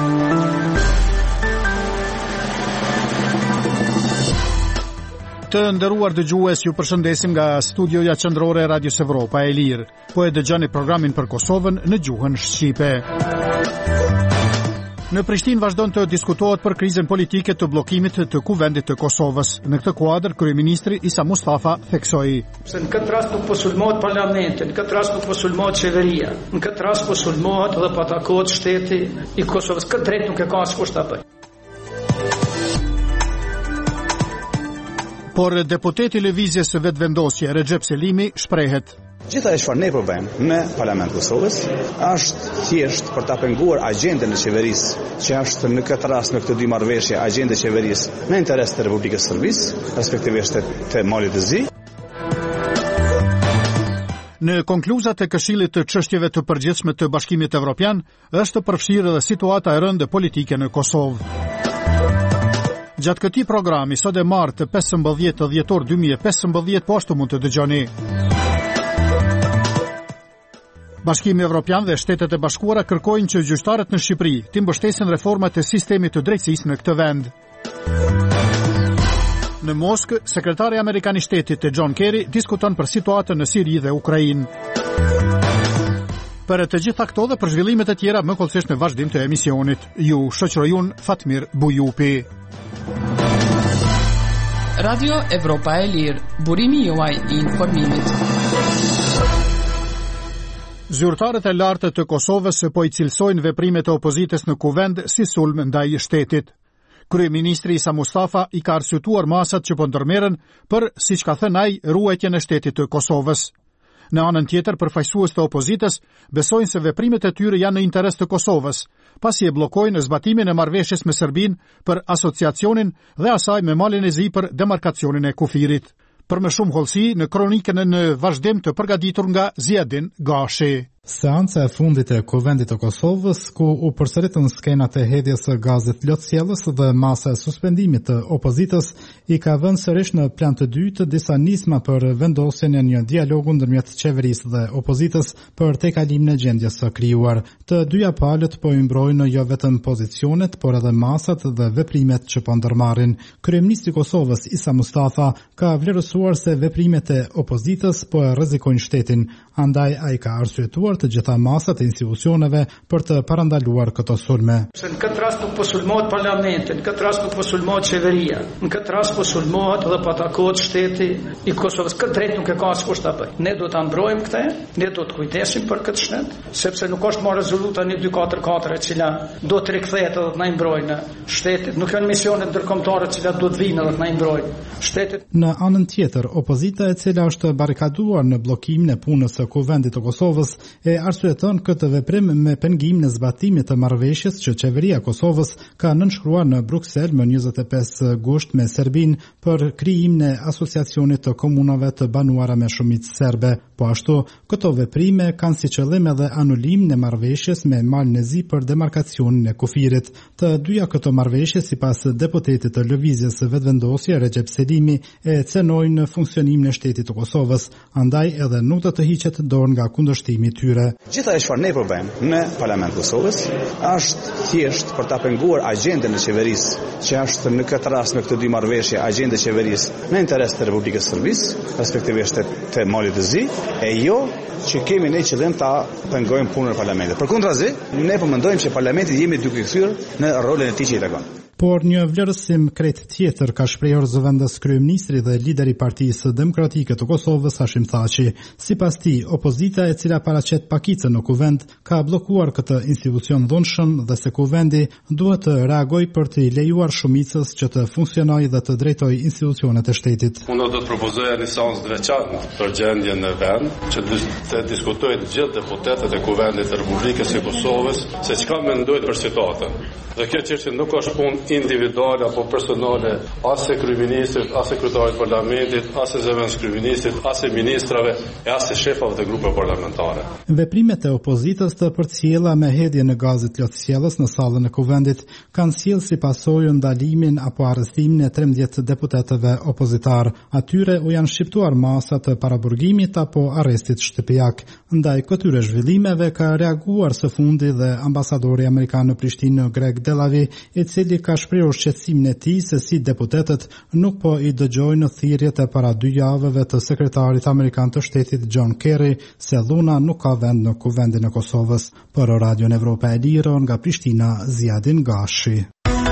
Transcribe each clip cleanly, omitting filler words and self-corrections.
Të nderuar dëgjues, ju përshëndesim nga studioja qendrore e Radios Evropa e Lirë. Po e dëgjoni programin për Kosovën në gjuhën shqipe. Në Prishtinë vazhdon të diskutohet për krizën politike të bllokimit të kuvendit të Kosovës. Në këtë kuadër, kryeministri Isa Mustafa theksoi: "Se në këtë rast nuk po sulmohet parlamenti, në këtë rast nuk po sulmohet qeveria, në këtë rast po sulmohet dhe po atakohet shteti i Kosovës. Këtë drejt nuk e ka askush ta bëjë." Por deputeti Lëvizjes së Vetëvendosje Recep Selimi shprehet: Gjitha e çfarë ne po bëjmë në Parlamentin e Kosovës është thjesht për ta penguar agjendën e qeverisë, që është në këtë rast në këtë dy marrëveshje agjendë e qeverisë në interes të Republikës së Serbisë, respektivisht të Malit të Zi. Në konkluzat e Këshillit të çështjeve të përgjithshme të Bashkimit Evropian është përfshirë edhe situata e rëndë politike në Kosovë. Gjatë këtij programi sot e martë 15 dhjetor 2015 po ashtu mund të dëgjoni: Bashkimi Evropian dhe Shtetet e Bashkuara kërkojnë që gjyqtarët në Shqipëri të mbështesin reformat e sistemit të drejtësisë në këtë vend. Në Moskë, sekretari amerikan i Shtetit John Kerry diskuton për situatën në Siri dhe Ukrainë. Për të gjitha këto dhe për zhvillimet e tjera më kollësisht në vazhdim të emisionit. Ju shoqëroj unë Fatmir Bujupi. Radio Evropa e Lirë, burimi juaj i informimit. Zyrtarët e lartë të Kosovës po i cilësojnë veprimet e opozitës në kuvend si sulm ndaj shtetit. Kryeministri Isa Mustafa i ka arsyetuar masat që po ndërmerren për, siç ka thënë ai, ruajtjen e shtetit të Kosovës. Në anën tjetër, përfaqësues të opozitës besojnë se veprimet e tyre janë në interes të Kosovës, pasi e bllokojnë zbatimin e marrëveshjes me Serbinë për asociacionin dhe asaj me Malin e Zi për demarkacionin e kufirit. Për më shumë hollësi në kronikën në vazhdim të përgatitur nga Ziadin Gashi. Seanca e fundit e Kuvendit të Kosovës, ku u përsëritën skenat e hedhjes së gazit lotësjellës dhe masa e suspendimit të opozitës, i ka vënë sërish në plan të dytë disa nisma për vendosjen e një dialogu ndërmjet qeverisë dhe opozitës për tejkalimin e gjendjes së krijuar. Të dyja palët po i mbrojnë jo vetëm pozicionet, por edhe masat dhe veprimet që po ndërmarrin. Kryeministri i Kosovës Isa Mustafa ka vlerësuar se veprimet e opozitës po e rrezikojnë shtetin, andaj ai ka arsyetuar të gjitha masat e institucioneve për të parandaluar këto sulme. Se në këtë rast nuk po sulmohet parlamenti, në këtë rast nuk po sulmohet qeveria, në këtë rast po sulmohet dhe po atakohet shteti i Kosovës. Këtë drejt nuk e ka askush ta bëjë. Ne do ta mbrojmë këtë, ne do të kujdesim për këtë shtet, sepse nuk është marrë rezoluta 1244 e cila do të rikthehet edhe të na mbrojnë shtetit. Nuk janë misione ndërkombëtare të cilat do të vinë edhe të na mbrojnë shtetit. Në anën tjetër, opozita e cila është barrikaduar në bllokimin e punës së Kuvendit të Kosovës e arsyeton këtë veprim me pengimin e zbatimit të marrëveshjes që qeveria e Kosovës ka nënshkruar në Bruksel më 25 gusht me Serbinë për krijimin e asociacionit të komunave të banuara me shumicë serbe. Po ashtu, këto veprime kanë si qëllim edhe anulimin e marrëveshjes me Malin e Zi për demarkacionin e kufirit. Të dyja këto marrëveshje, sipas deputetit të Lëvizjes së Vetëvendosje Recep Selimi, e cenojnë funksionimin e shtetit të Kosovës, andaj edhe nuk do të hiqet dorë nga kundërshtimi i tyre. Gjitha e çfarë ne po bëjmë në Parlamentin e Kosovës është thjesht për ta penguar agjendën e qeverisë, që është në këtë rast në këtë dy marrëveshje agjendë e qeverisë në interes të Republikës së Serbisë, respektivisht të Malit të Zi, e jo që kemi ne qëllim ta pengojmë punën e parlamentit. Përkundrazi, ne po mendojmë që parlamenti jemi duke kthyer në rolin e tij që i takon. Por një vlerësim krejt tjetër ka shprehur zëvendës kryeministri dhe lideri i Partisë Demokratike të Kosovës Hashim Thaçi. Sipas tij, opozita e cila paraqet pakicën në kuvend ka bllokuar këtë institucion dhunshëm dhe se kuvendi duhet të reagojë për të lejuar shumicës që të funksionojë dhe të drejtojë institucionet e shtetit. Unë do të propozoja një seancë të veçantë për gjendjen në vend, që të diskutojnë gjithë deputetët e kuvendit të Republikës së Kosovës se çka mendojnë për situatën. Dhe kjo çështje nuk është punë individuale apo personale as e kryeministrit, as e kryetarit parlamentit, as e zëvendës kryeministrit, as e ministrave e as e shefave të grupeve parlamentare. Veprimet e opozitës të përcjella me hedhje në gazit lotësjellës në sallën e kuvendit kanë sjellë si pasojë ndalimin apo arrestimin e 13 deputetëve opozitar. Atyre u janë shqiptuar masa të paraburgimit apo arrestit shtëpiak. Ndaj këtyre zhvillimeve ka reaguar së fundi dhe ambasadori amerikan në Prishtinë Greg Delavi, i cili ka shprehur shqetësimin e tij se si deputetët nuk po i dëgjojnë thirrjet e para 2 javëve të sekretarit amerikan të shtetit John Kerry se dhuna nuk ka vend në kuvendin e Kosovës. Për Radion Evropa e Lirë nga Prishtina, Ziadin Gashi.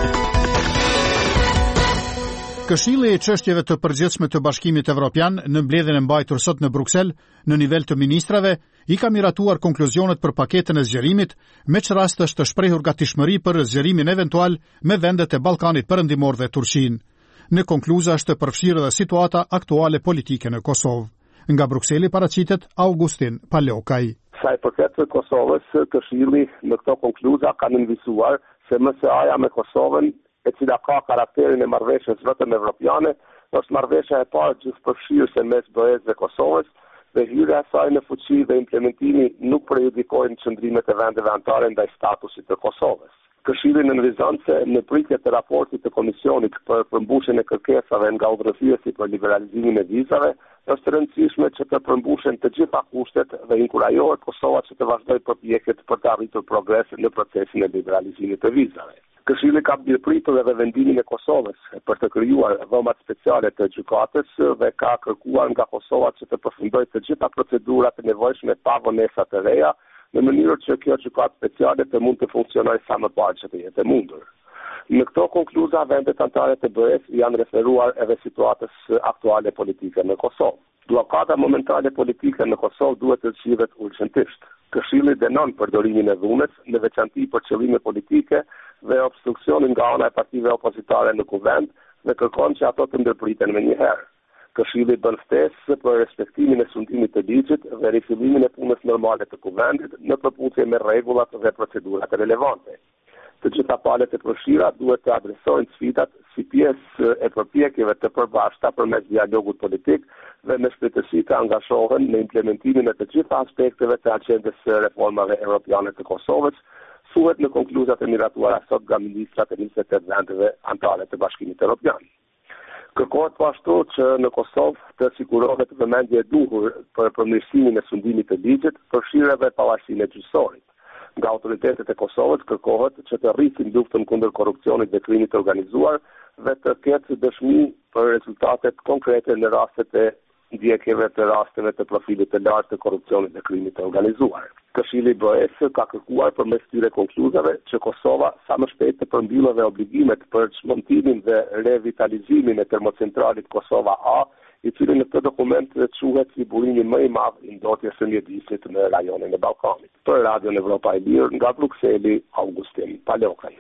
Këshilli i çështjeve të përgjithshme të Bashkimit Evropian në mbledhjen e mbajtur sot në Bruksel në nivel të ministrave i ka miratuar konkluzionet për paketën e zgjerimit, me që rast është të shprehur gatishmëri për zgjerimin eventual me vendet e Ballkanit Perëndimor dhe Turqinë. Në konkluza është përfshirë dhe situata aktuale politike në Kosovë. Nga Brukseli paraqitet Augustin Paleokaj. Sa i përket Kosovës, Këshilli në këto konkluza ka nënvisuar se MSA-ja me Kosovën, e cila ka karakterin e marrëveshjes vetëm evropiane, është marrëveshja e parë gjithëpërfshirëse mes BE-s dhe Kosovës, dhe hyrja e saj në fuqi dhe implementimi nuk prejudikojnë qëndrimet e vendeve anëtare ndaj statusit të Kosovës. Këshilli nënvizon se në pritje të raportit të Komisionit për përmbushjen e kërkesave nga udhëheqësi për liberalizimin e vizave, është rëndësishme që të përmbushen të gjitha kushtet dhe inkurajohet Kosova që të vazhdojë përpjekjet për të arritur progres në procesin e liberalizimit të vizave. Këshilli ka birëpritur edhe vendimin e Kosovës për të krijuar dhomat speciale të gjykatës dhe ka kërkuar nga Kosova që të përfundojë të gjitha procedurat e nevojshme pa vonesa të reja, në mënyrë që kjo gjykatë speciale të mund të funksionojë sa më parë që të jetë e mundur. Në këto konkluza, vendet anëtare të BE-s janë referuar edhe situatës aktuale politike në Kosovë. Bllokada momentale politike në Kosovë duhet të zgjidhet urgjentisht. Këshilli dënon përdorimin e dhunës, në veçanti për qëllime politike dhe obstruksionin nga ana e partive opozitare në kuvend dhe kërkon që ato të ndërpriten menjëherë. Këshilli bën ftesë për respektimin e sundimit të ligjit dhe rifillimin e punës normale të kuvendit në përputhje me rregullat dhe procedurat relevante. Të gjitha palët e përfshira duhet të adresojnë sfidat si pjesë e përpjekjeve të përbashkëta përmes dialogut politik dhe me shpejtësi të angazhohen në implementimin e të gjitha aspekteve të agjendës së reformave europiane të Kosovës, thuhet në konkluzat e miratuara sot nga ministrat e 28 vendeve anëtare të Bashkimit Evropian. Kërkohet po ashtu që në Kosovë të sigurohet vëmendje e duhur për përmirësimin e sundimit të ligjit, përfshirë edhe pavarësinë e gjyqësorit. Nga autoritetet e Kosovës kërkohet që të rrisin luftën kundër korrupsionit dhe krimit të organizuar dhe të ketë dëshmi për rezultatet konkrete në rastet e ndjekjeve të rasteve të profilit të lartë të korrupsionit dhe krimit të organizuar. Këshilli BE-s ka kërkuar përmes këtyre konkluzave që Kosova sa më shpejt të përmbyllë dhe obligimet për çmontimin dhe revitalizimin e termocentralit Kosova A, i cili në këtë dokument quhet si burimi më i madh i ndotjes së mjedisit në rajonin e Ballkanit. Për Radion Evropa e Lirë nga Brukseli, Augustin Paleokaj.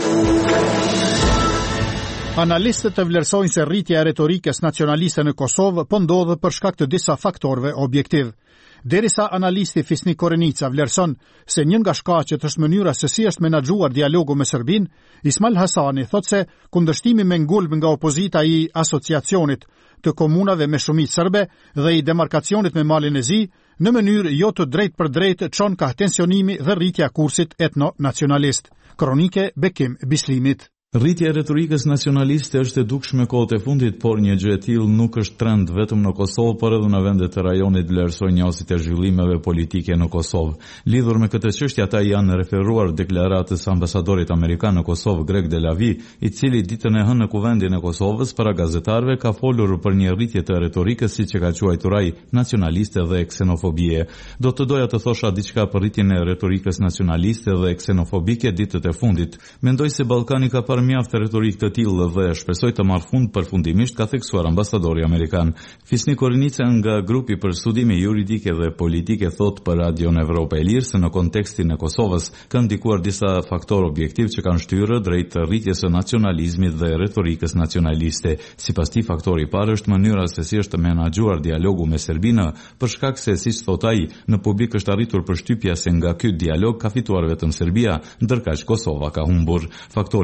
Analistët e vlerësojnë se rritja e retorikës nacionaliste në Kosovë po ndodh për shkak të disa faktorëve objektiv. Derisa analisti Fisnik Korenica vlerëson se një nga shkaqet është mënyra se si është menaxhuar dialogu me Serbinë, Ismail Hasani thotë se kundërshtimi me ngulm nga opozita i asociacionit të komunave me shumicë serbe dhe i demarkacionit me Malin e Zi, në mënyrë jo të drejt për drejt çon ka tensionimi dhe rritja kursit etno-nacionalist. Kronike Bekim Bislimit. Rritja e retorikës nacionaliste është e dukshme kohët e fundit, por një gjë e tillë nuk është trend vetëm në Kosovë, por edhe në vendet të rajonit, vlerësoj njësit e zhvillimeve politike në Kosovë. Lidhur me këtë çështje, ata janë referuar deklaratës ambasadorit amerikan në Kosovë, Greg Delavi, i cili ditën e hënë në kuvendin e Kosovës para gazetarëve ka folur për një rritje të retorikës, siç e ka quajtur ai, nacionaliste dhe ksenofobie. Do të doja të thosha diçka për rritjen e retorikës nacionaliste dhe ksenofobike ditët e fundit. Mendoj se Ballkani ka mjaft retorik të tillë dhe shpresoj të marrë fund përfundimisht, ka theksuar ambasadori amerikan. Fisnik Korenica nga grupi për studime juridike dhe politike thot për Radion Evropa e Lirë se në kontekstin e Kosovës kanë ndikuar disa faktorë objektiv që kanë shtyrë drejt rritjes së nacionalizmit dhe retorikës nacionaliste. Sipas tij, faktori i parë është mënyra se si është menaxhuar dialogu me Serbinë, për shkak se siç thot ai, në publik është arritur përshtypja se nga ky dialog ka fituar vetëm Serbia, ndërkaq Kosova ka humbur. Faktori i dytë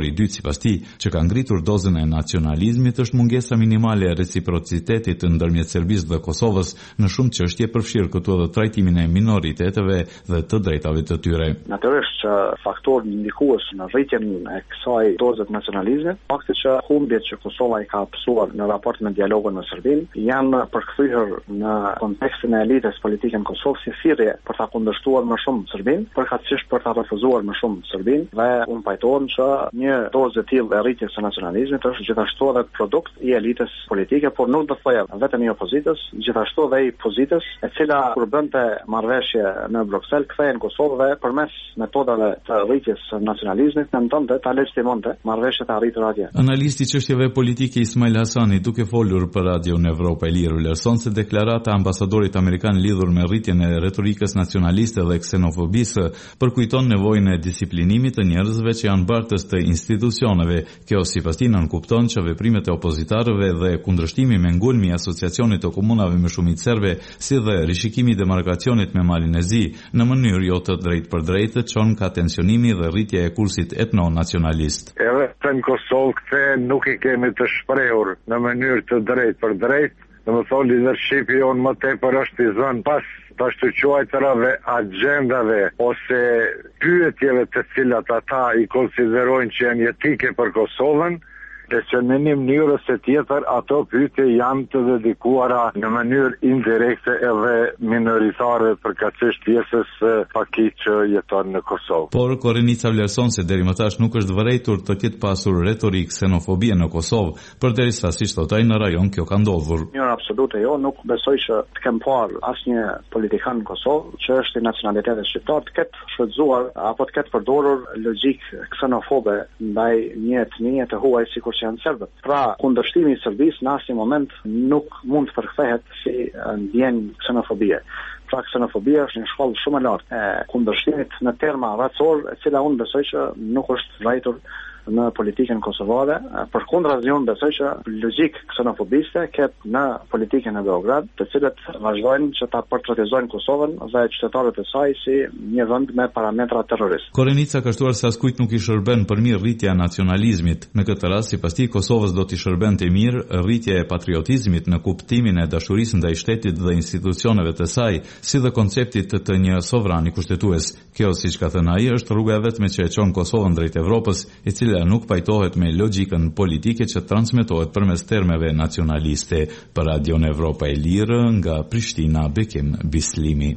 Sipas tij, që ka ngritur dozën e nacionalizmit është mungesa minimale e reciprocitetit ndërmjet Serbisë dhe Kosovës në shumë çështje, përfshirë këtu edhe trajtimin e minoriteteve dhe të drejtave të tyre. Natyrisht që faktor ndikues në rritjen e kësaj doze të nacionalizmit, fakti që humbjet që Kosova i ka hapësuar në raport me dialogun me Serbinë janë përkthyer në kontekstin e elitës politike në Kosovë si thirrje për ta kundërshtuar më shumë Serbinë, përkatësisht për ta refuzuar më shumë Serbinë, dhe unë pajtohem që një dozë e tillë e rritjes së nacionalizmit është gjithashtu edhe produkt i elitës politike, por nuk do të thojë vetëm i opozitës, gjithashtu edhe i pozitës, e cila kur bënte marrëveshje në Bruksel kthehej në Kosovë dhe përmes metodave të rritjes së nacionalizmit mentonte ta legitimonte marrëveshjet e arritura atje. Analisti i çështjeve politike Ismail Hasani, duke folur për Radio në Evropa e Lirë, vlerëson se deklarata e ambasadorit amerikan lidhur me rritjen e retorikës nacionaliste dhe ksenofobisë përkujton nevojën e disiplinimit të njerëzve që janë bartës të institucioneve. Kjo sipas tij nënkupton që veprimet e opozitarëve dhe kundërshtimi me ngulmi i asociacionit të komunave me shumicë serbe, si dhe rishikimi i demarkacionit me Malin e Zi në mënyrë jo të drejtë çon ka tensionimi dhe rritja e kursit etno-nacionalist. Edhe në Kosovë këtë nuk i kemi të shprehur në mënyrë të drejtë, dhe më thonë leadershipi jonë më tepër është i zënë pas të ashtu quajtërave agendave ose pyetjeve të cilat ata i konsiderojnë që janë jetike për Kosovën, e që në një mënyrë ose tjetër ato pyetje janë të dedikuara në mënyrë indirekte edhe minoritarëve, përkatësisht pjesës pakit që jeton në Kosovë. Por Korenica vlerëson se deri më tash nuk është vërejtur të ketë pasur retorik ksenofobie në Kosovë, përderisa si thot ai në rajon kjo ka ndodhur. Në absolute jo, nuk besoj që të kem parë asnjë politikan në Kosovë që është i nacionalitetit shqiptar të ketë shfrytzuar apo të ketë përdorur logjik ksenofobe ndaj një etnie të huaj sikur që janë serbët. Pra, kundërshtimi i Serbisë në asnjë moment nuk mund të përkthehet si ndjenjë ksenofobie. Pra, ksenofobia është një shkallë shumë e lartë e kundërshtimit në terma racor, e cila unë besoj që nuk është vërejtur në politikën kosovare. Përkundrazi unë besoj që logjik ksenofobiste ket në politikën e Beograd, të cilët vazhdojnë që ta portretizojnë Kosovën dhe qytetarët e saj si një vend me parametra terrorist. Korenica ka shtuar se askujt nuk i shërben për mirë rritja e nacionalizmit. Në këtë rast, sipas tij, Kosovës do t'i shërbente mirë rritja e patriotizmit në kuptimin e dashurisë ndaj shtetit dhe institucioneve të saj, si dhe konceptit të një sovrani kushtetues. Kjo, siç ka thënë ai, është rruga e vetme që e çon Kosovën drejt Evropës, e cila nuk pajtohet me logjikën politike që transmetohet përmes termeve nacionaliste. Për Radio në Evropa e Lirë, nga Prishtina, Bekim Bislimi.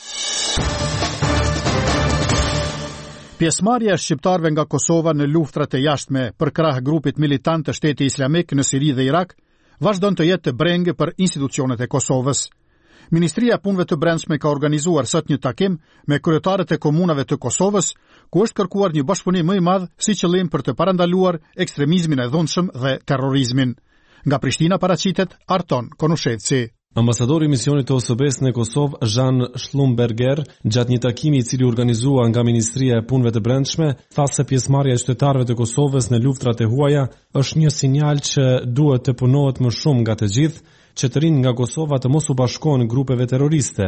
Pjesëmarrja e shqiptarëve nga Kosova në luftrat e jashtme për krah grupit militant të Shtetit Islamik në Siri dhe Irak vazhdon të jetë të brengë për institucionet e Kosovës. Ministria e Punëve të Brendshme ka organizuar sot një takim me kryetarët e komunave të Kosovës, ku është kërkuar një bashkëpunim më i madh si qëllim për të parandaluar ekstremizmin e dhunshëm dhe terrorizmin. Nga Prishtina paraqitet Arton Konushevci. Ambasadori i misionit të OSBE-s në Kosovë, Jean Schlumberger, gjatë një takimi i cili organizua nga Ministria e Punëve të Brendshme, tha se pjesëmarrja e qytetarëve të Kosovës në luftrat e huaja është një sinjal që duhet të punohet më shumë nga të gjithë, që të rinë nga Kosova të mos u bashkohen grupeve terroriste.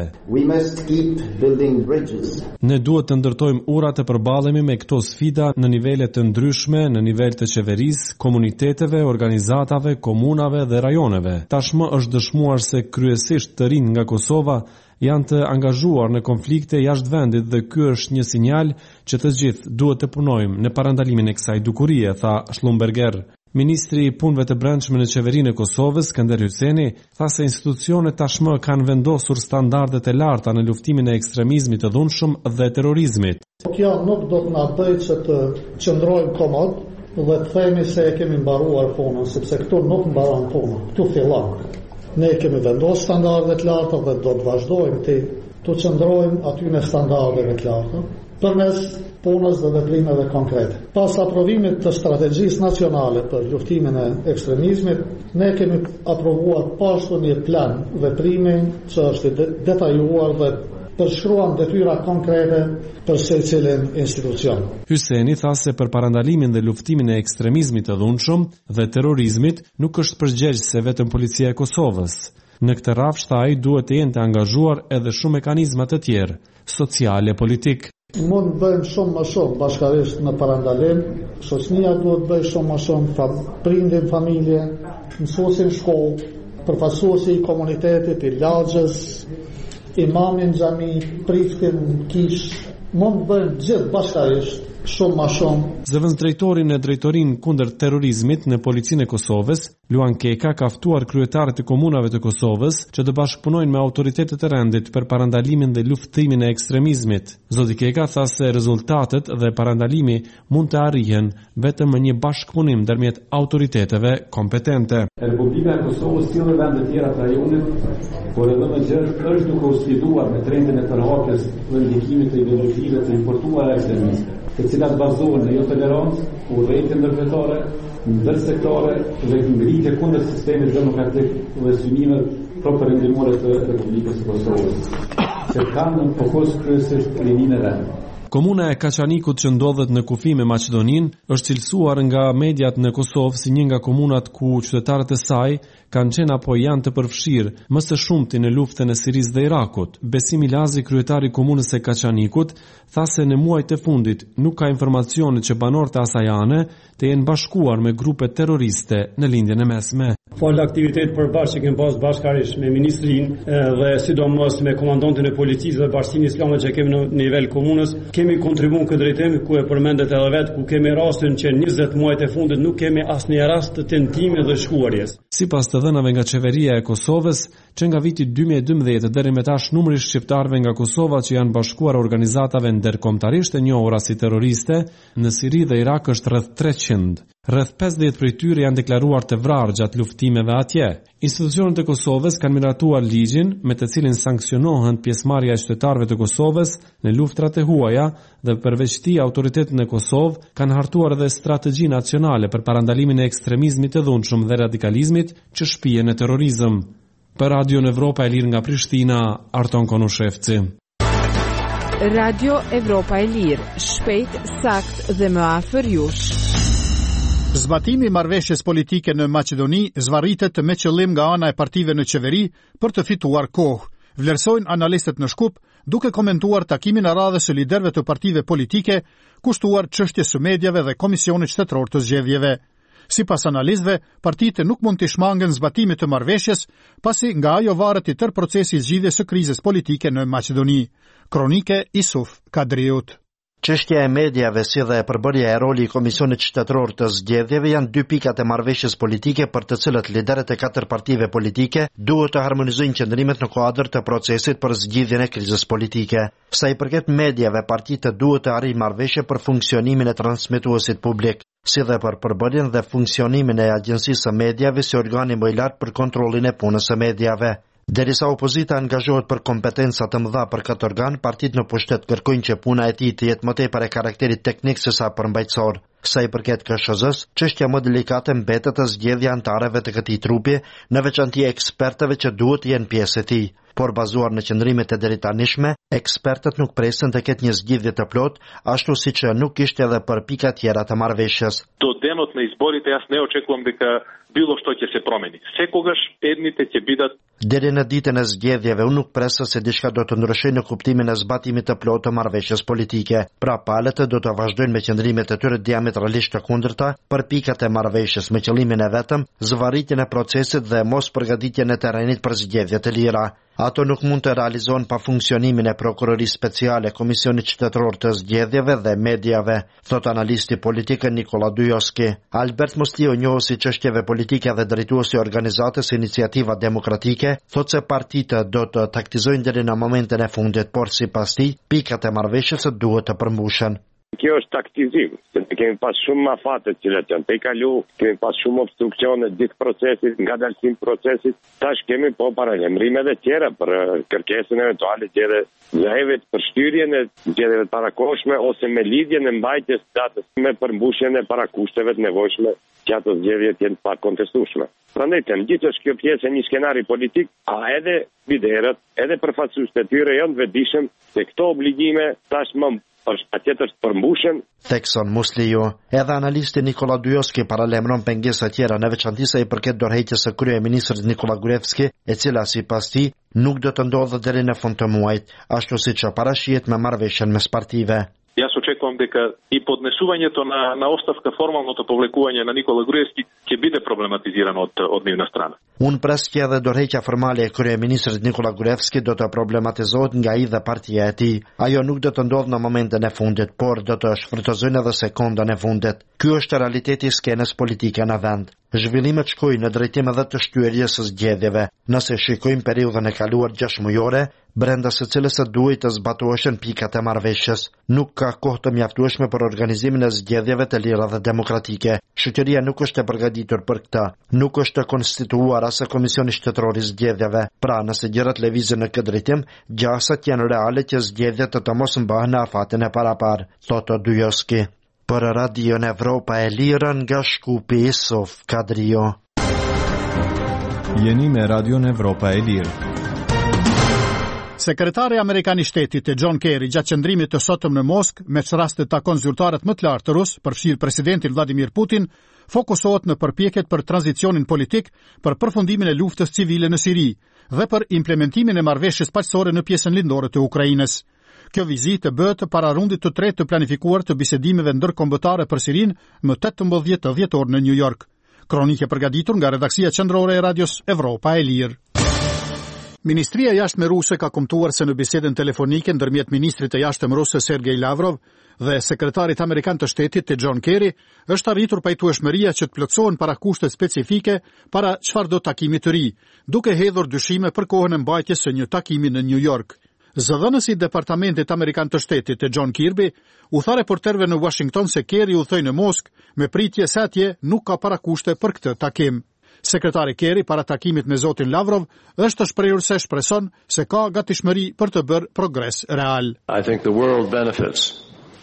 Ne duhet të ndërtojmë ura të përballemi me këto sfida në nivele të ndryshme, në nivel të qeverisë, komuniteteve, organizatave, komunave dhe rajoneve. Tashmë është dëshmuar se kryesisht të rinë nga Kosova janë të angazhuar në konflikte jashtë vendit dhe ky është një sinjal që të gjithë duhet të punojmë në parandalimin e kësaj dukurie, tha Schlumberger. Ministri i Punëve të Brendshme në qeverinë e Kosovës, Skënder Hyçeni, tha se institucionet tashmë kanë vendosur standardet e larta në luftimin e ekstremizmit të dhunshëm dhe terrorizmit. Kjo nuk do të na bëjë që të qëndrojmë komod dhe të themi se e kemi mbaruar punën, sepse këtu nuk mbaron puna, këtu fillon. Ne kemi vendosur standarde të larta dhe do të vazhdojmë të qëndrojmë aty në standardeve të larta përmes punës dhe veprimeve konkrete. Pas aprovimit të strategjisë nacionale për luftimin e ekstremizmit, ne kemi aprovuar pashtu një plan veprimi që është detajuar dhe përshkruan detyra konkrete për secilin institucion. Hyçeni tha se për parandalimin dhe luftimin e ekstremizmit të dhunshëm dhe terrorizmit nuk është përgjegjëse vetëm policia e Kosovës. Në këtë rrafsh ai duhet të jenë të angazhuar edhe shumë mekanizma të tjerë, sociale, politik. Mund bëjmë shumë më shumë bashkarisht në parandalim, shoqënia duhet bëjë shumë më shumë, prindin familje, mësuesin shkollë, përfaqësuesi i komunitetit, i lagjës, imamin xhami, priftin kish, mund bëjmë gjithë bashkarisht shumë më shumë. Zëvendësdrejtori në drejtorinë kundër terrorizmit në Policinë e Kosovës, Luan Keka, ka ftuar kryetarët e komunave të Kosovës që të bashkëpunojnë me autoritetet e rendit për parandalimin dhe luftimin e ekstremizmit. Zoti Keka tha se rezultatet dhe parandalimi mund të arrihen vetëm me një bashkëpunim ndërmjet autoriteteve kompetente. Republika e Kosovës si dhe vende tjera të rajonit, por edhe më gjerë është duke u sfiduar me trendin e përhapjes dhe ndikimit të ideologjive të importuara ekstremiste, të cilat bazohen në jo tolerancë, urrëtie ndërfetare, ndërsektore dhe ngritje kundër sistemit demokratik dhe synimeve propërendimore të Republikës së Kosovës, që kanë në fokus kryesisht rininë e vendit. Komuna e Kaçanikut që ndodhet në kufi me Maqedoninë është cilësuar nga mediat në Kosovë si një nga komunat ku qytetarët e saj kanë qenë apo janë të përfshirë më së shumti në luftën e Sirisë dhe Irakut. Besim Ilazi, kryetari i komunës së Kaçanikut, tha se në muajt e fundit nuk ka informacione që banorët e asaj ane të jenë bashkuar me grupe terroriste në lindjen e mesme. Fal aktivitet përbashkë që kemi pas bashkarisht me ministrinë dhe sidomos me komandantin e policisë dhe bashkinë islame që kemi në nivel komunës, kemi kontribuar këtë drejtim ku e përmendet edhe vet, ku kemi rastin që 20 muajt e fundit nuk kemi asnjë rast të tentimit dhe shkuarjes. Sipas të dhënave nga qeveria e Kosovës, që nga viti 2012 deri më tash numri i shqiptarëve nga Kosova që janë bashkuar organizatave ndërkombëtarisht e njohura si terroriste në Siri dhe Irak është rreth 300. Rreth 50 prej tyre janë deklaruar të vrarë gjatë luftimeve atje. Institucionet e Kosovës kanë miratuar ligjin me të cilin sankcionohen pjesëmarrja e qytetarëve të Kosovës në luftrat e huaja dhe përveç këtij autoritetet në Kosovë kanë hartuar edhe strategji nacionale për parandalimin e ekstremizmit të dhunshëm dhe radikalizmit që shpihen në terrorizëm. Për Radio Evropa e Lirë nga Prishtina, Arton Konushevci. Radio Evropa e Lirë, shpejt, sakt dhe më afër jush. Zbatimi i marrëveshjes politike në Maqedoni zvarritet me qëllim nga ana e partive në qeveri për të fituar kohë, vlerësojnë analistët në Shkup, duke komentuar takimin e radhës së liderëve të partive politike, kushtuar çështjes së medjave dhe Komisionit Shtetëror të Zgjedhjeve. Sipas analistëve, partitë nuk mund të shmangen zbatimit të marrëveshjes, pasi nga ajo varet i tërë procesi i zgjidhjes së krizës politike në Maqedoni. Kronike Isuf Kadriut. Çështja e medjave si dhe përbërja e roli i Komisionit Shtetëror të Zgjedhjeve janë dy pikat e marrëveshjes politike për të cilët liderët e 4 partive politike duhet të harmonizojnë qëndrimet në kuadër të procesit për zgjidhjen e krizës politike. Sa i përket medjave, partitë duhet të arrijnë marrëveshje për funksionimin e transmetuesit publik, si dhe për përbërjen dhe funksionimin e Agjencisë së Medjave si organi më i lartë për kontrollin e punës së medjave. Derisa opozita angazhohet për kompetenca të mëdha për këtë organ, partitë në pushtet kërkojnë që puna e tij të jetë më tepër e karakterit teknik se sa përmbajtësor. Sa i përket KSZ-s, çështja më delikate mbetet e zgjedhja antarëve të këtij trupi, në veçanti ekspertëve që duhet të jenë pjesë e tij. Por bazuar në qëndrimet e deritanishme, ekspertët nuk presin të ketë një zgjidhje të plot, ashtu siç nuk ishte edhe për pika tjera të marrëveshjes. До денот на изборите јас не очекувам дека било што ќе се промени. Секогаш едните ќе бидат. Deri në ditën e zgjedhjeve unë nuk presa se diçka do të ndryshojë në kuptimin e zbatimit të plotë të marrëveshjes politike. Pra palët do të vazhdojnë me qëndrimet e tyre diametralisht të kundërta për pikat e marrëveshjes me qëllimin e vetëm zvarritjen e procesit dhe mos përgatitjen e terrenit për zgjedhje të lira. Ato nuk mund të realizohen pa funksionimin e prokurorisë speciale, Komisionit Shtetëror të Zgjedhjeve dhe medjave, thot analisti politik Nikola Dujoski. Albert Musliu, njohësi çështjeve politike dhe drejtuesi i organizatës Iniciativa Demokratike, thot se partitë do të taktizojnë deri në momentin e fundit, por sipas tij, pikat e marrëveshjes duhet të përmbushen. Kjo është taktizim, se ne kemi pas shumë mafate të cilat janë të kalu, kemi pas shumë obstruksione ditë procesit, nga dalsim procesit, tash kemi po paralajmërime dhe tjera për kërkesën eventuale gjede zëheve për shtyrjen e gjedeve parakoshme ose me lidhjen e mbajtjes datës me përmbushjen e parakushteve të nevojshme që ato zgjedhje të jenë pa kontestueshme. Prandaj them, gjithashtu kjo pjesë e një skenari politik, a edhe liderët, edhe përfaqësuesit e tyre janë vetëdijshëm se këto obligime tashmë është patjetër të përmbushëm. Thekson Musliu, edhe analisti Nikola Dujoski paralajmëron pengesa tjera në veçanti sa i përket dorëheqjes së kryeministrit Nikola Gruevski, e cila sipas tij nuk do të ndodhë deri në fund të muajit, ashtu siç parashihet me marrëveshjen mes partive. Јас очекувам дека и поднесувањето на оставка, формалното повлекување на Никола Груевски ќе биде проблематизирано од нивна страна. Unë pres që edhe dorëheqja formale e kryeministrit Nikola Gruevski do të problematizohet nga ai dhe partia e tij. Ajo nuk do të ndodhë në momentin e fundit, por do të shfrytëzojnë edhe sekondën e fundit. Ky është realiteti i skenës politike në vend. Zhvillimet shkojnë në drejtim edhe të shtyerjes së zgjedhjeve. Nëse shikojmë periudhën e kaluar 6 mujore, brenda së cilës duhet të zbatoheshin pikat e marrëveshjes, nuk ka kohë të mjaftueshme për organizimin e zgjedhjeve të lira dhe demokratike. Shoqëria nuk është e përgatitur për këtë. Nuk është e konstituuar as Komisioni Shtetëror i Zgjedhjeve. Pra, nëse gjërat lëvizin në këtë drejtim, gjasat janë reale që zgjedhjet të mos mbahen në afatin e parapar, thotë Dujoski. Për Radio Evropa e Lirë nga Shkupi Isuf Kadrio. Jeni me Radio Evropa e Lirë. Sekretari Amerikan i Shtetit John Kerry gjatë qëndrimit të sotëm në Moskë me çrast të takon zyrtarët më të lartë rus, përfshirë presidentin Vladimir Putin, fokusohet në përpjekjet për tranzicionin politik, për përfundimin e luftës civile në Siri dhe për implementimin e marrëveshjes paqësore në pjesën lindore të Ukrainës. Kjo vizitë bëhet para rundit të tretë të planifikuar të bisedimeve ndërkombëtare për Sirinë më 18 dhjetor në New York. Kronikë përgatitur nga redaksia qendrore e Radios Evropa e Lirë. Ministria e Jashtme ruse ka kumtuar se në bisedën telefonike ndërmjet ministrit të jashtëm rus Sergej Lavrov dhe sekretarit amerikan të shtetit John Kerry është arritur pajtueshmëria që të plotësohen para kushtet specifike para çfarëdo takimi të ri, duke hedhur dyshime për kohën e mbajtjes së një takimi në New York. Zëdhënësi i Departamentit Amerikan të Shtetit John Kirby u tha reporterëve në Washington se Kerry u thoi në Moskë me pritje se atje nuk ka parakushte për këtë takim. Sekretari Kerry para takimit me zotin Lavrov është shprehur se shpreson se ka gatishmëri për të bërë progres real. I think the world benefits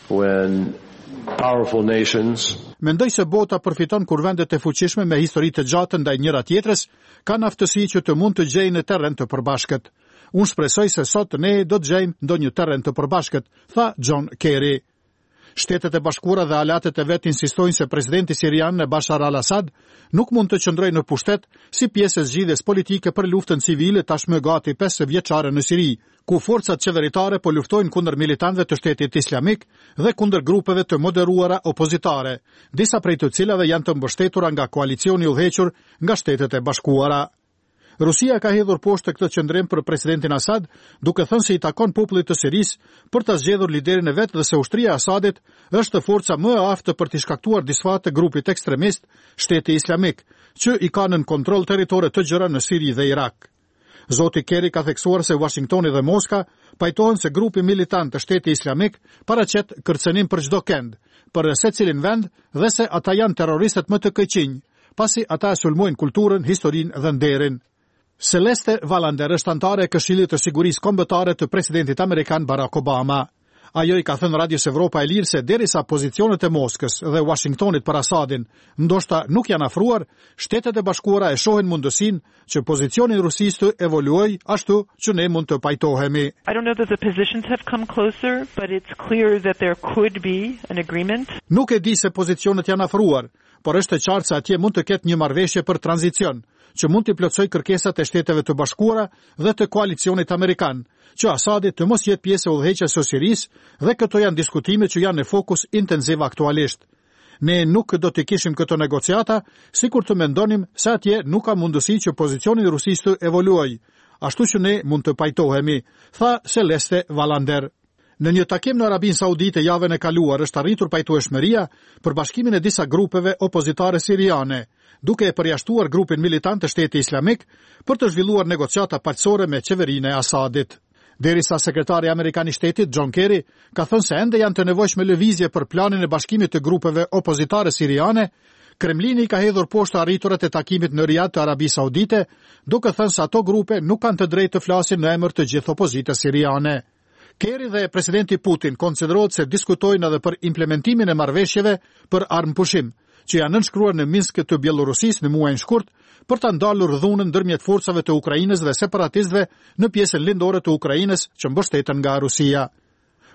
when powerful nations. Mendoj se bota përfiton kur vendet e fuqishme me histori të gjatë ndaj njëra tjetrës kanë aftësi që të mund të gjejnë në terren të përbashkët. Unë shpresoj se sot ne do të gjejmë ndonjë terren të përbashkët, tha John Kerry. Shtetet e Bashkuara dhe aleatet e vet insistojnë se presidenti sirian Bashar al-Assad nuk mund të qëndrojë në pushtet si pjesë e zgjidhjes politike për luftën civile tashmë gati 5 vjeçare në Siri, ku forcat qeveritare po luftojnë kundër militantëve të Shtetit Islamik dhe kundër grupeve të moderuara opozitare, disa prej të cilave janë të mbështetura nga koalicioni i udhëhequr nga Shtetet e Bashkuara. Rusia ka hedhur poshtë këtë qendrim për presidentin Assad, duke thënë se i takon popullit të Sirisë për ta zgjedhur liderin e vet dhe se ushtria e Assadit është forca më e aftë për të shkaktuar disfat të grupit ekstremist Shteti Islamik, që i ka nën kontroll territore të gjëra në Siri dhe Irak. Zoti Kerry ka theksuar se Washingtoni dhe Moska pajtohen se grupi militant të Shteti Islamik paraqet kërcënim për çdo kënd, për secilin vend dhe se ata janë terroristët më të këqinj, pasi ata sulmojnë kulturën, historinë dhe nderin. Celeste Valander është anëtare e Këshillit të Sigurisë Kombëtare të presidentit amerikan Barack Obama. Ajo i ka thënë Radios Evropa e Lirë se derisa pozicionet e Moskës dhe Washingtonit për Assadin ndoshta nuk janë afruar, Shtetet e Bashkuara e shohin mundësinë që pozicioni i Rusisë të evoluojë ashtu që ne mund të pajtohemi. I don't know that the positions have come closer, but it's clear that there could be an agreement. Nuk e di se pozicionet janë afruar, por është e qartë se atje mund të ketë një marrëveshje për tranzicion, që mund të plotësoj kërkesat e Shteteve të Bashkuara dhe të koalicionit amerikan, që Assadi të mos jetë pjesë e udhëheqjes së Sirisë, dhe këto janë diskutime që janë në fokus intensiv aktualisht. Ne nuk do të kishim këto negociata, sikur të mendonim se atje nuk ka mundësi që pozicioni i Rusisë të evoluojë, ashtu që ne mund të pajtohemi, tha Celeste Valander. Në një takim në Arabinë Saudite javën e kaluar është arritur pajtueshmëria për bashkimin e disa grupeve opozitare siriane, duke e përjashtuar grupin militant të Shtetit Islamik për të zhvilluar negociata paqësore me qeverinë e Assadit. Derisa sekretari amerikan i Shtetit John Kerry ka thënë se ende janë të nevojshme lëvizje për planin e bashkimit të grupeve opozitare siriane, Kremlini ka hedhur poshtë arriturat e takimit në Riyadh të Arabisë Saudite, duke thënë se ato grupe nuk kanë të drejtë të flasin në emër të gjithë opozitës siriane. Kerry dhe presidenti Putin konsiderohet se diskutojnë edhe për implementimin e marrëveshjeve për armëpushim, që janë nënshkruar në Minsk të Bielorusisë në muajin shkurt për ta ndalur dhunën ndërmjet forcave të Ukrainës dhe separatistëve në pjesën lindore të Ukrainës që mbështeten nga Rusia.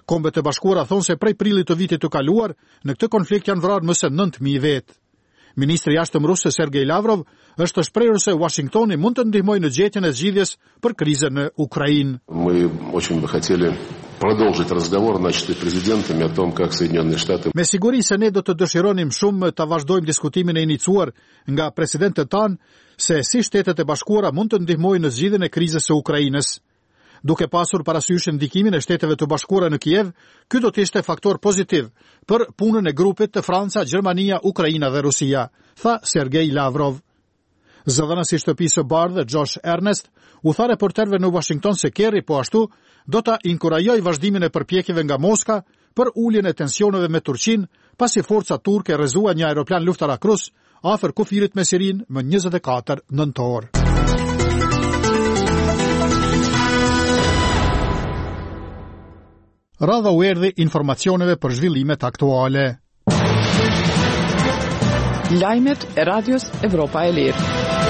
Kombet e Bashkuara thonë se prej prillit të vitit të kaluar, në këtë konflikt janë vrarë më se 9.000 vetë. Ministri i jashtëm rus Sergej Lavrov është shprehur se Washingtoni mund të ndihmojë në gjetjen e zgjidhjes për krizën në Ukrainë. Me siguri se ne do të dëshironim shumë të vazhdojmë diskutimin e iniciuar nga presidentët tanë se si Shtetet e Bashkuara mund të ndihmojnë në zgjidhjen e krizës së Ukrainës. Duke pasur parasysh ndikimin e Shteteve të Bashkuara në Kiev, ky do të ishte faktor pozitiv për punën e grupit të Franca, Gjermania, Ukraina dhe Rusia, tha Sergej Lavrov. Zëdhënësi i shtëpisë së bardhë Josh Ernest u tha reporterëve në Washington se Kerry po ashtu do ta inkurajojë vazhdimin e përpjekjeve nga Moska për uljen e tensioneve me Turqinë, pasi forca turke rrëzuan një aeroplan luftarak rus afër kufirit me Sirinë më 24 nëntor. Radha u erdhi informacioneve për zhvillimet aktuale. Lajmet e Radios Evropa e Lirë.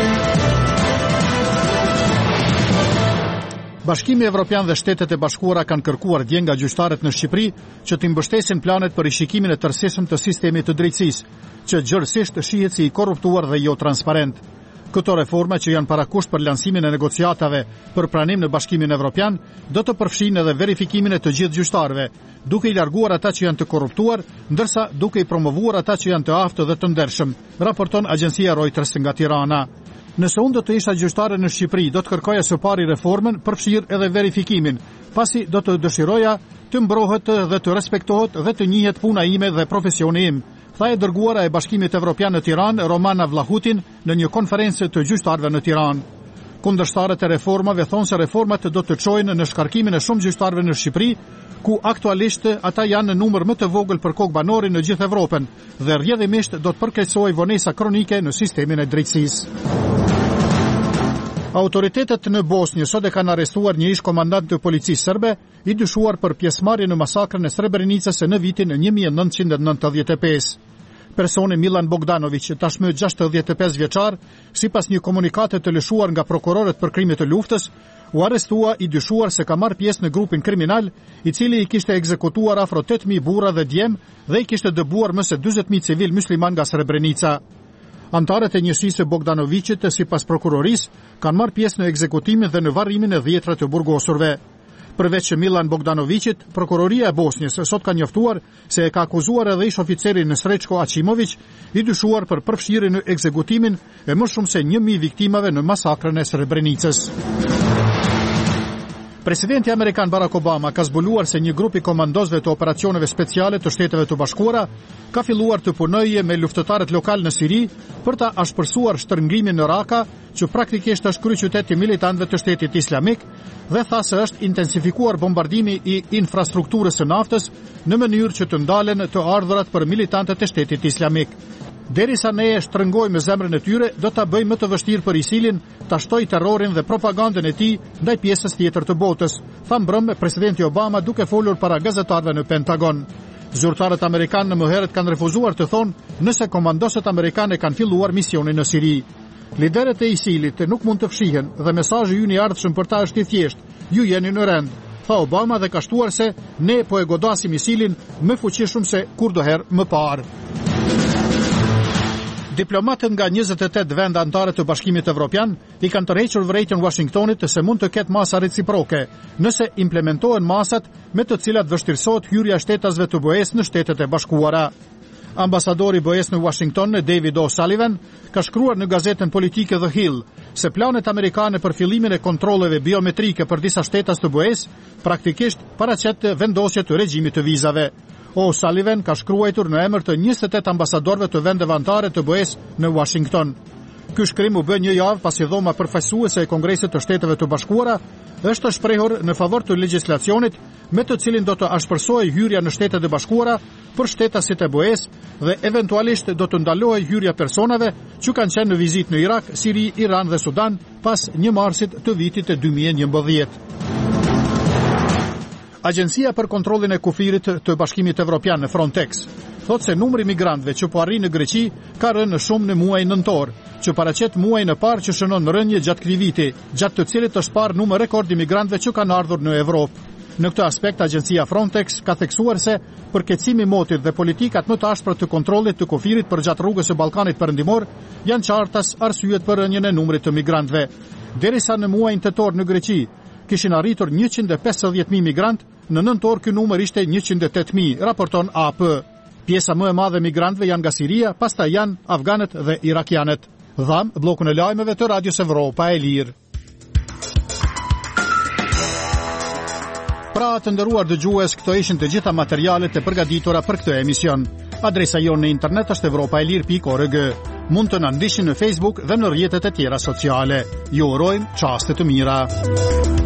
Bashkimi Evropian dhe Shtetet e Bashkuara kanë kërkuar dje nga gjyqtarët në Shqipëri që të mbështesin planet për rishikimin e tërësishëm të sistemit të drejtësisë, që gjërësisht shihet si i korruptuar dhe jo transparent. Këto reforma që janë parakusht për lansimin e negociatave për pranim në Bashkimin Evropian do të përfshin edhe verifikimin e të gjithë gjyqtarëve, duke i larguar ata që janë të korruptuar, ndërsa duke i promovuar ata që janë të aftë dhe të ndershëm, raporton agjencia Reuters nga Tirana. Nëse unë do të isha gjyqtare në Shqipëri, do të kërkoja së pari reformën, përfshirë edhe verifikimin, pasi do të dëshiroja të mbrohet dhe të respektohet dhe të njihet puna ime dhe profesioni im, tha e dërguara e Bashkimit Evropian në Tiranë, Romana Vlahutin, në një konferencë të gjyqtarëve në Tiranë. Kundërshtarët e reformave thonë se reformat do të çojnë në shkarkimin e shumë gjyqtarëve në Shqipëri, ku aktualisht ata janë në numër më të vogël për kokë banori në gjithë Evropën dhe rrjedhimisht do të përkeqësojë vonesa kronike në sistemin e drejtësisë. Autoritetet në Bosnjë sot e kanë arrestuar një ish komandant të policisë serbe i dyshuar për pjesëmarrje në masakrën e Srebrenicës në vitin 1995. Personi Milan Bogdanović, tashmë 65 vjeçar, sipas një komunikate të lëshuar nga prokurorët për krime të luftës, u arrestua i dyshuar se ka marrë pjesë në grupin kriminal, i cili i kishte ekzekutuar afro 8.000 burra dhe djem dhe i kishte dëbuar më se 40.000 civil musliman nga Srebrenica. Antarët e njësisë Bogdanovicit, sipas prokurorisë, kanë marrë pjesë në ekzekutimin dhe në varrimin e 10 të burgosurve. Përveç Milan Bogdanovicit, prokuroria e Bosnjës sot ka njoftuar se e ka akuzuar edhe ish oficerin Srećko Acimović, i dyshuar për përfshirje në ekzekutimin e më shumë se 1.000 viktimave në masakrën e Srebrenicës. Presidenti Amerikan Barack Obama ka zbuluar se një grup i komandosëve të operacioneve speciale të Shteteve të Bashkuara ka filluar të punojë me luftëtarët lokal në Siri për ta ashpërsuar shtrëngimin në Raka, që praktikisht është kryeqytet i militantëve të Shtetit Islamik, dhe tha se është intensifikuar bombardimi i infrastrukturës së naftës në mënyrë që të ndalen të ardhurat për militantët e Shtetit Islamik. Derisa ne e shtrëngojmë zemrën e tyre, do ta bëjmë më të vështirë për ISIL-in ta shtojë terrorin dhe propagandën e tij ndaj pjesës tjetër të botës, tha mbrëmë presidenti Obama duke folur para gazetarëve në Pentagon. Zyrtarët amerikanë më herët kanë refuzuar të thonë nëse komandosët amerikanë kanë filluar misionin në Siri. Liderët e ISIL-it nuk mund të fshihen dhe mesazhi ynë i ardhshëm për ta është i thjeshtë: ju jeni në rend, tha Obama dhe ka shtuar se ne po e godasim ISIL-in më fuqishëm se kurdoherë më parë. Diplomatët nga 28 vende anëtare të Bashkimit Evropian i kanë tërhequr vërejtjen Washingtonit se mund të ketë masa reciproke nëse implementohen masat me të cilat vështirësohet hyrja e shtetasve të BE-s në Shtetet e Bashkuara. Ambasadori BE-s në Washington, David O'Sullivan, ka shkruar në gazetën politike The Hill se planet amerikane për fillimin e kontrolleve biometrike për disa shtetas të BE-s praktikisht paraqet vendosje të regjimit të vizave. O'Sullivan ka shkruar në emër të 28 ambasadorëve të vendeve anëtare të BE-s në Washington. Ky shkrim u bë një javë pasi dhoma përfaqësuese e Kongresit të Shteteve të Bashkuara është shprehur në favor të legjislacionit me të cilin do të ashpërsohej hyrja në Shtetet e Bashkuara për shtetasit e BE-s dhe eventualisht do të ndalohej hyrja personave që kanë qenë në vizitë në Irak, Siri, Iran dhe Sudan pas 1 marsit të vitit 2011. Agjencia për kontrollin e kufirit të Bashkimit Evropian, Frontex, thotë se numri migrantëve që po arrin në Greqi ka rënë shumë në muajin nëntor, që paraqet muajin e parë që shënon rënje gjatë këtij viti, gjatë të cilit është parë numër rekord i migrantëve që kanë ardhur në Evropë. Në këtë aspekt, agjencia Frontex ka theksuar se përkeqësimi i motit dhe politikat më të ashpra të kontrollit të kufirit përgjatë rrugës së Ballkanit Perëndimor janë qartas arsyet për rënien e numrit të migrantëve. Derisa në muajin tetor në Greqi kishin arritur 150.000 migrant, në nëntor ky numër ishte 108.000, raporton AP. Pjesa më e madhe e migrantëve janë nga Siria, pastaj janë afganët dhe irakianët. Dham bllokun e lajmeve të Radios Evropa e Lirë. Pra të nderuar dëgjues, këto ishin të gjitha materialet e përgatitura për këtë emision. Adresa jonë në internet është europaelir.org. Mund të na ndiqni në Facebook dhe në rrjetet e tjera sociale. Ju urojmë çaste të mira.